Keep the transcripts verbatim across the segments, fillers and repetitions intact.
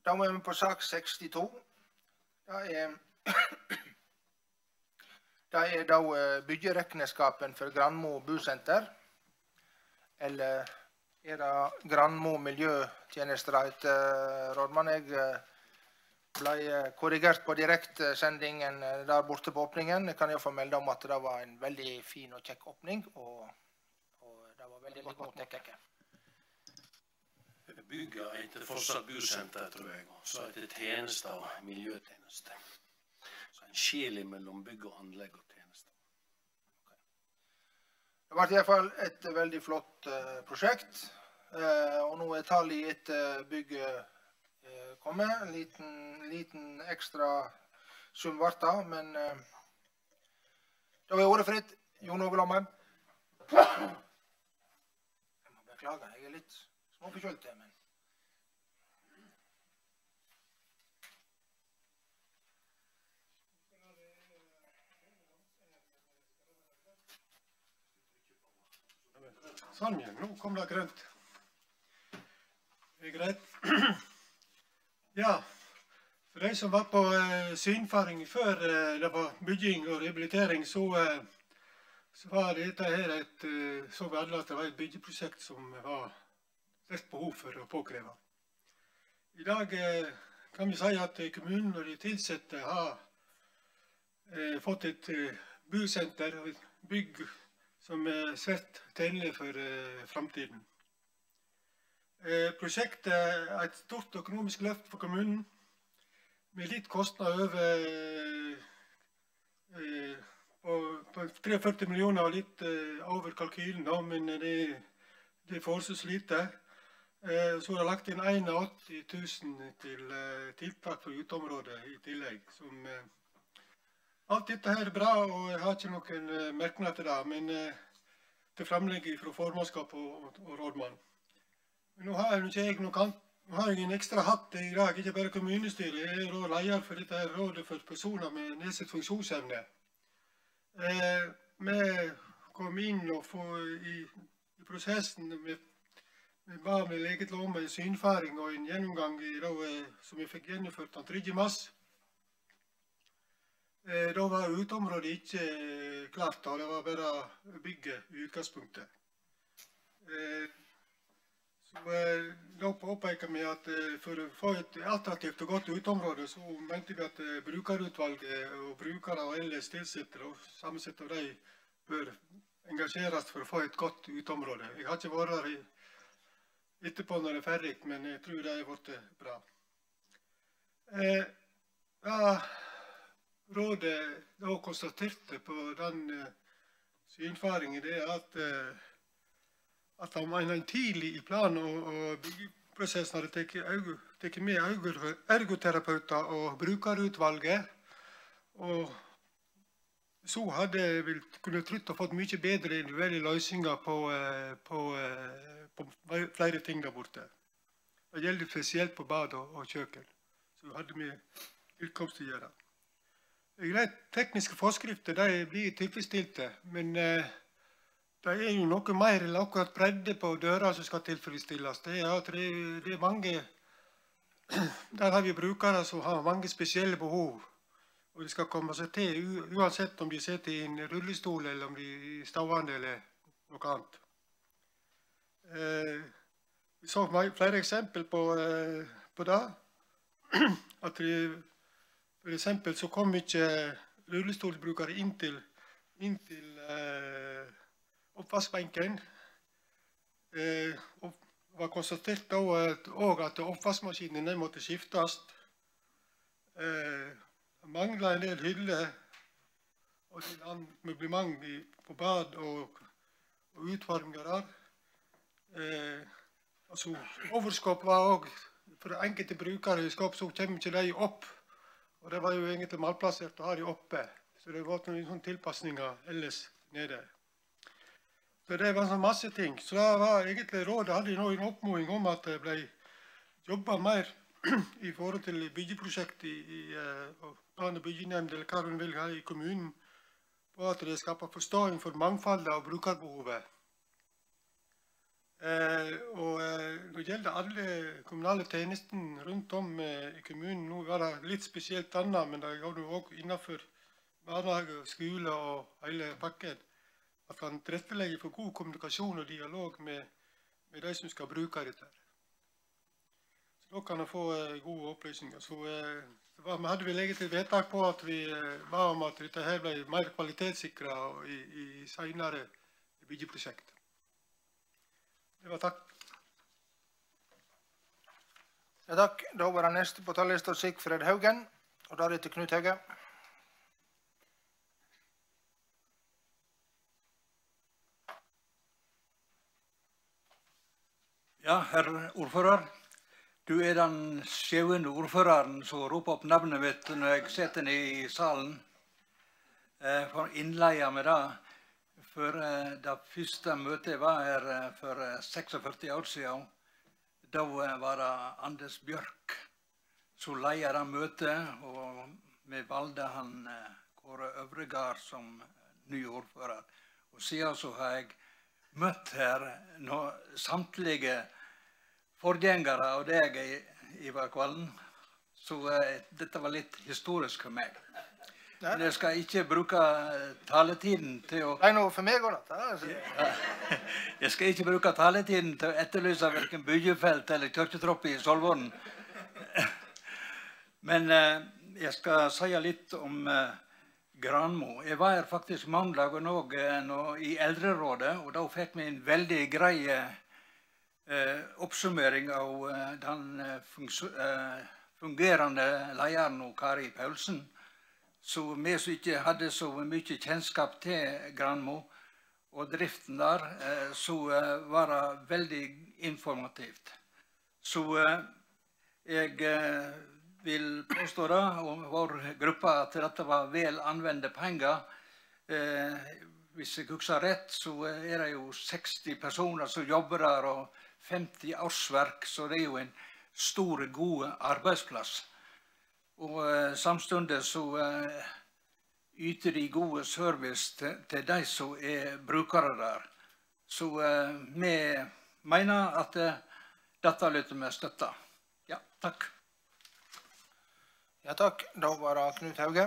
Da må vi på sak sekstito. Det er, det er da byggerekneskapen for Granmo busenter. Eller er det Granmo miljøtjenester etter rådmann? Jeg ble korrigert på direktsendingen der borte på åpningen. Jeg kan jo få melde om at det var en veldig fin og kjekk åpning, og, og det var veldig godt mottatt. Bygga etter fortsatt busenter, tror jeg, og så etter tjenester og miljøtjenester. Så en skil mellom bygg og anlegg og tjenester. Okay. Det var i hvert fall et veldig flott uh, prosjekt, uh, og nå er tallet etter bygget uh, kommet. En liten, liten ekstra sum varta, men uh, da er ordet fritt. Jon Ove Lomheim. Jeg må beklage, jeg er litt småforkjølt det, men Sånn, ja. Nå kom det grønt. Det er greit. Ja, for de som var på eh, synfaring før eh, det var bygging og rehabilitering, så, eh, så var dette her et, eh, så vi alle at det var et byggeprosjekt som var størst behov for å påkreve. I dag eh, kan vi si at kommunen og de tilsatte har eh, fått et eh, busenter og et bygg som er svært tjenlig for eh, fremtiden. Eh, prosjektet er et stort økonomisk løft for kommunen, med litt kostnad over eh, på, på treogførti millioner og litt eh, over kalkylen, da, men det, det er forholdsvis lite. Eh, så er det lagt inn åttien tusen til eh, tiltak for uteområdet i tillegg, som eh, alt dette her er bra, og jeg har ikke noen uh, merknad til det, men uh, til fremlegget fra formannskap og, og, og rådmann. Men nå har jeg ikke jeg noen kant, nå har jeg en ekstra hatt i dag, ikke bare kommunestyret, jeg er også leder for dette her rådet for personer med nedsatt funksjonsevne. Eh, vi kom inn og få i, i prosessen med, med ba med leget lov med synfaring og en gjennomgang i, da, som vi fikk gjennomført den tredje mars. Eh, da var uteområdet ikke eh, klart, da. Det var bare bygget i utgangspunktet. Eh, så eh, da påpeker vi at eh, for å få et attraktivt og godt uteområde, så mente vi at eh, brukerutvalget og brukere og ellers tilsatte og sammensett av de bør engasjeres for å få et godt uteområde. Jeg har ikke vært der i, etterpå når det er ferdig, men jeg tror det har vært bra. Eh, ja, Rådet da konstaterte på den uh, synfaringen det er at, uh, at man tidlig i planen og, og byggeprosessen hadde tatt med ergoterapeuter og brukerutvalget, og så hadde vi kunnet trodd å fått mye bedre individuelle løsninger på, uh, på, uh, på flere ting der borte. Det gjelder spesielt på bad og, og kjøkken, så hadde vi utkomst til å gjøre. De tekniske forskrifter de blir tilfredsstilte, men eh, det er jo noe mer enn akkurat bredde på døra som skal tilfredsstilles. Det er at det, det er mange, der har vi brukere som har mange spesielle behov, og de skal komme seg til uansett om de sitter i en rullestol eller om de er stående eller noe annet. Eh, vi så flere eksempel på, eh, på det, at de For eksempel så kom ikke rullestolbrukere inn til, inn til eh, oppvaskbenken. Eh, og var konstatert da at, at oppvaskmaskinene måtte skiftes. Eh, det manglet en del hyller og til annet møblement på bad og, og utvarming der. Eh, altså, overskap var også for enkelte brukere i skap, så kommer ikke de opp. Og det var jo egentlig malplassert å ha de oppe, så det var noen sånne tilpasninger ellers nede. Så det var sånn masse ting. Så da var egentlig rådet hadde nå en oppmåling om at det ble jobbet mer i forhold til byggeprosjekt i, i uh, plan- og byggenemnd, eller hva hun vil ha i kommunen, på at det skaper forståing for mangfoldet av brukerbehovet. Eh, og eh, når det gjelder alle kommunale tjenester rundt om eh, i kommunen, nå var det litt spesielt annet, men det går jo også innenfor barnehage, skole og hele pakken, at han tilrettelegger for god kommunikasjon og dialog med, med de som skal bruke dette. Så da kan han få eh, gode opplysninger. Så eh, det var, vi hadde vel egentlig et vedtak på at vi eh, ba om at dette her ble mer kvalitetssikret i, i senere byggeprosjekt. Det var takk. Ja, takk. Da var den neste på talerlisten Sigfred Haugen, og da er det til Knut Hauge. Ja, herr ordfører. Du er den sjøende ordføreren som roper opp navnet mitt når jeg sitter nede i salen. Eh, for innleie med det. For eh, det første møtet var her eh, for seksogførti år siden. Da eh, var det Anders Bjørk som ledet det møtet, og vi valgte han eh, Kåre Øvregard som ny ordfører. Og siden så har jeg møtt her når samtlige forgjengere av deg i, i hver kvelden. Så eh, dette var litt historisk for meg. Men jeg skal ikke bruke taletiden til å... Det er noe for meg også, dette. Altså. Jeg skal ikke bruke taletiden til å etterlyse hverken byggefelt eller kirketropp i Solvorn. Men eh, jeg skal si litt om eh, Granmo. Jeg var her faktisk mandag og eh, i Eldrerådet, og da fikk vi en veldig grei eh, oppsummering av eh, den eh, fungerende lederen Kari Paulsen. Så vi som ikke hadde så mye kjennskap til Granmo og driften der, så var det veldig informativt. Så jeg vil påstå da, om vår gruppe, at dette var vel anvendte penger. Hvis jeg husker rett, så er det jo seksti personer som jobber der, og femti årsverk, så det er jo en stor, god arbeidsplass. Og eh, samtidig så eh, yter de gode service til, til de som er brukere der. Så eh, vi mener at eh, dette lytter vi støtte. Ja, takk. Ja, takk. Da var det Knut Hauge.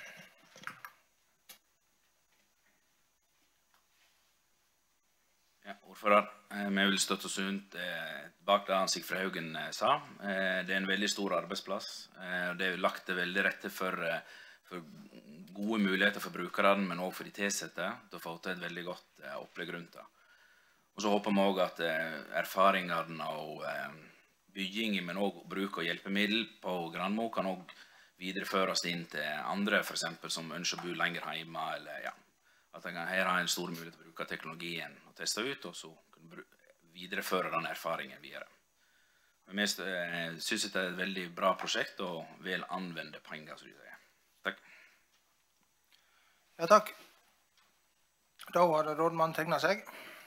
Ja, ordfører, eh, vi vil støtte oss rundt eh, bak det han Sigfred Haugen eh, sa. Eh, det er en veldig stor arbeidsplass. Eh, det er lagt det veldig rette for, eh, for gode muligheter for brukerne, men også for de tilsatte, til å få til et veldig godt eh, opplegg rundt det. Og så håper vi også at eh, erfaringene og eh, byggingen, men også bruk av hjelpemiddel på Granmo kan også videreføres inn til andre, for eksempel, som ønsker å bo lenger hjemme, eller ja. At en her har en stor mulighet til å bruke teknologien og teste ut, og så kunne videreføre den erfaringen videre. Men vi eh, synes det er et veldig bra prosjekt, og vel anvende penger, så de sier. Takk. Ja, takk. Da har rådmannen tegnet seg.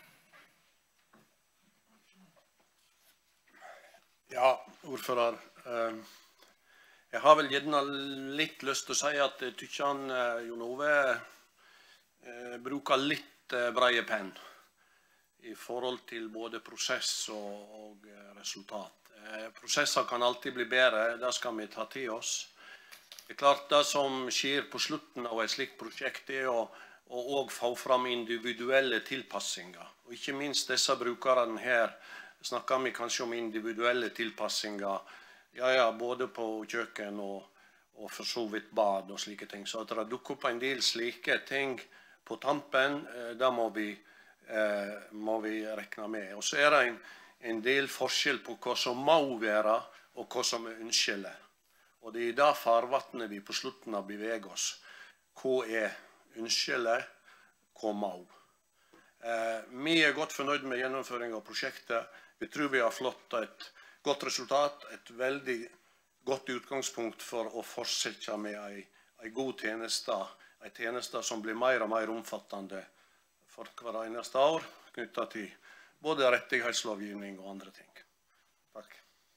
Ja, ordfører. Jeg har vel gjerne litt lyst til å si at jeg tykker han, Jon Ove, bruker litt breie penn i forhold til både prosess og, og resultat. Prosesser kan alltid bli bedre, det skal vi ta til oss. Det er klart det som skjer på slutten av et slikt prosjekt er å, å, å få fram individuelle tilpassinger. Og ikke minst disse brukerne her, snakker vi kanskje om individuelle tilpassinger, ja, ja, både på kjøkken og, og for så vidt bad og slike ting. Så at det dukker opp en del slike ting på tampen, det må vi, eh, må vi rekne med. Og så er det en, en del forskjell på hva som må være, og hva som er ønskelig. Og det er i det farvannet vi på slutten av beveger oss. Hva er ønskelig, hva må. Eh, vi er godt fornøyd med gjennomføringen av prosjektet. Vi tror vi har flott et godt resultat, et veldig godt utgangspunkt for å fortsette med en, en god tjeneste, en tjeneste som blir mer og mer omfattende for hver eneste år, knyttet til både rettighetslovgivning og andre ting. Takk.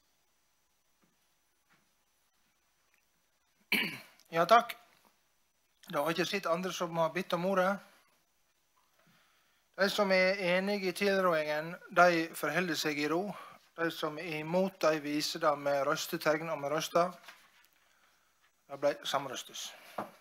Ja, takk. Det har ikke sett andre som har bedt om ordet. De som er enige i tilrådingen, de forholder seg i ro. De som er imot, de viser det med røstetegn og med røster. Det ble samrøstes.